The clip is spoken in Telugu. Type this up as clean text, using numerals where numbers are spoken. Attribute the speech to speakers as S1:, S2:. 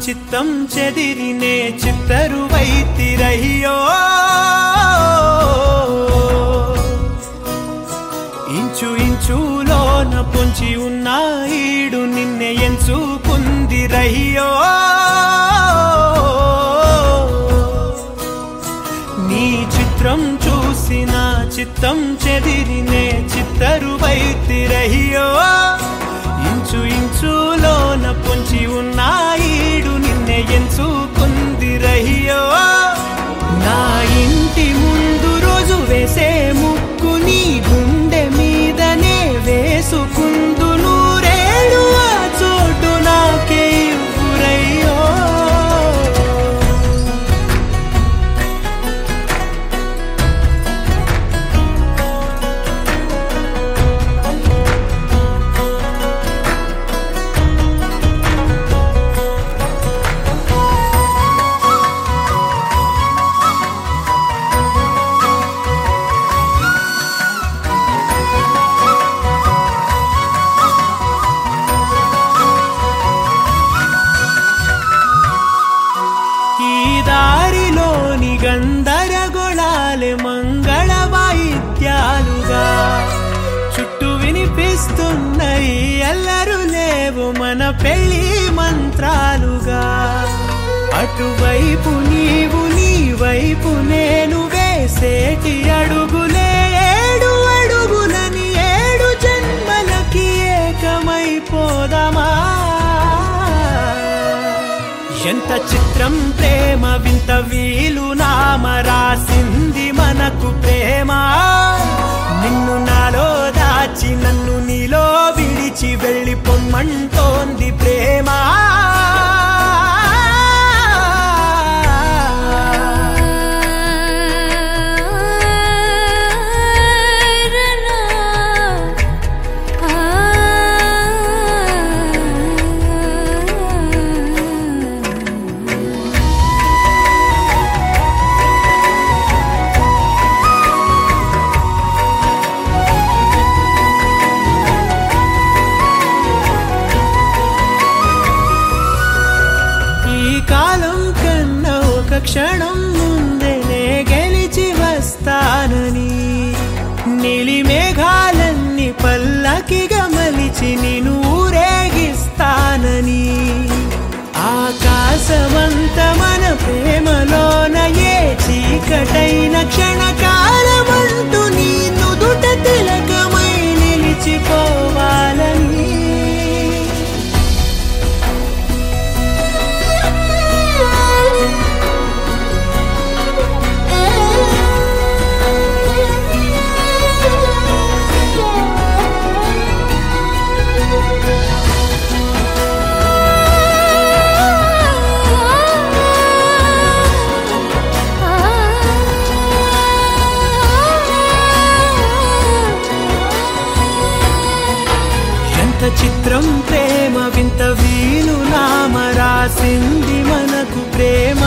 S1: చిత్తం చెదిరినే చిత్తరువైతిరయ్యో ఇంచు ఇంచులోన పొంచి ఉన్న ఈడు నిన్నే ఎంచుకుందిరయ్యో నీ చిత్రం చూసిన చిత్తం చెదిరినే చిత్తరువైతిరయ్యో ఇంచు ఇంచులోన పొంచి ఉన్న ఈడు నిన్నే ఎంచుకుందిరయ్యో నా ఇంటి ముందు రోజు వేసే ముక్కు నీ గుండె మీదనే వేసుకుందు నూరేడు ఆ చోటు నాకే ఇవ్వురయ్యో దారిలోని గందరగోళాలే మంగళ వాయిద్యాలుగా చుట్టూ వినిపిస్తున్నాయి అల్లరు లేవు మన పెళ్లి మంత్రాలుగా అటువైపు నీవు నీ వైపు నేను వేసేటి అడుగులే ఏడు అడుగులని ఏడు జన్మలకి ఏకమైపోదామా ఎంత చిత్రం ప్రేమ వింత వీలు నామ రాసింది మనకు ప్రేమ నిన్ను నాలో దాచి నన్ను నీలో విడిచి వెళ్ళిపోమ్మంటోంది ప్రేమ కాలం కన్నా ఒక క్షణం ముందేనే గెలిచి వస్తానని నీలి మేఘాలన్నీ పల్లకిగా మలిచి నిన్ను ఊరేగిస్తానని ఆకాశమంత మన ప్రేమలోన ఏ చీకటైన క్షణకాలమంటూ నీ నుదుట తిలకమై నిలిచిపోవాలని చిత్రం ప్రేమ వింత వీలు నామ రాసింది మనకు ప్రేమ